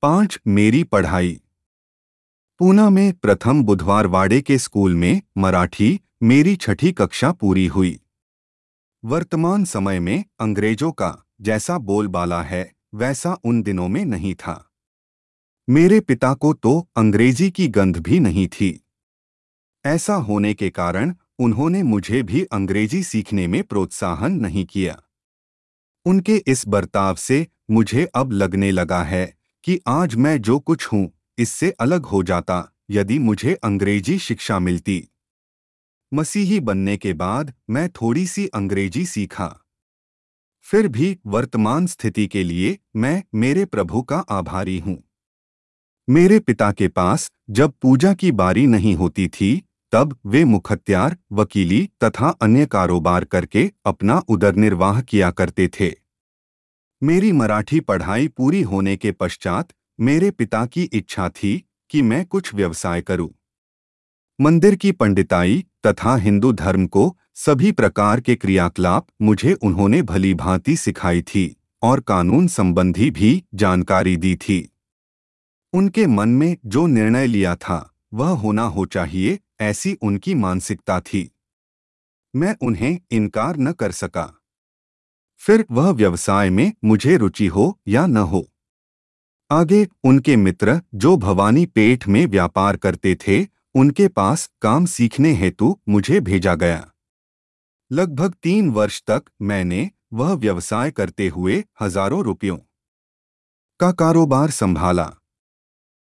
5 मेरी पढ़ाई। पूना में प्रथम बुधवारवाड़े के स्कूल में मराठी मेरी 6ठी कक्षा पूरी हुई। वर्तमान समय में अंग्रेजों का जैसा बोलबाला है वैसा उन दिनों में नहीं था। मेरे पिता को तो अंग्रेजी की गंध भी नहीं थी। ऐसा होने के कारण उन्होंने मुझे भी अंग्रेजी सीखने में प्रोत्साहन नहीं किया। उनके इस बर्ताव से मुझे अब लगने लगा है कि आज मैं जो कुछ हूँ इससे अलग हो जाता यदि मुझे अंग्रेजी शिक्षा मिलती। मसीही बनने के बाद मैं थोड़ी सी अंग्रेजी सीखा। फिर भी वर्तमान स्थिति के लिए मैं मेरे प्रभु का आभारी हूँ। मेरे पिता के पास जब पूजा की बारी नहीं होती थी तब वे मुखत्यार, वकीली तथा अन्य कारोबार करके अपना उदरनिर्वाह किया करते थे। मेरी मराठी पढ़ाई पूरी होने के पश्चात मेरे पिता की इच्छा थी कि मैं कुछ व्यवसाय करूं। मंदिर की पंडिताई तथा हिंदू धर्म को सभी प्रकार के क्रियाकलाप मुझे उन्होंने भली भांति सिखाई थी और कानून संबंधी भी जानकारी दी थी। उनके मन में जो निर्णय लिया था वह होना हो चाहिए, ऐसी उनकी मानसिकता थी। मैं उन्हें इनकार न कर सका। फिर वह व्यवसाय में मुझे रुचि हो या न हो। आगे उनके मित्र जो भवानी पेठ में व्यापार करते थे उनके पास काम सीखने हेतु मुझे भेजा गया। लगभग 3 वर्ष तक मैंने वह व्यवसाय करते हुए हजारों रुपयों का कारोबार संभाला।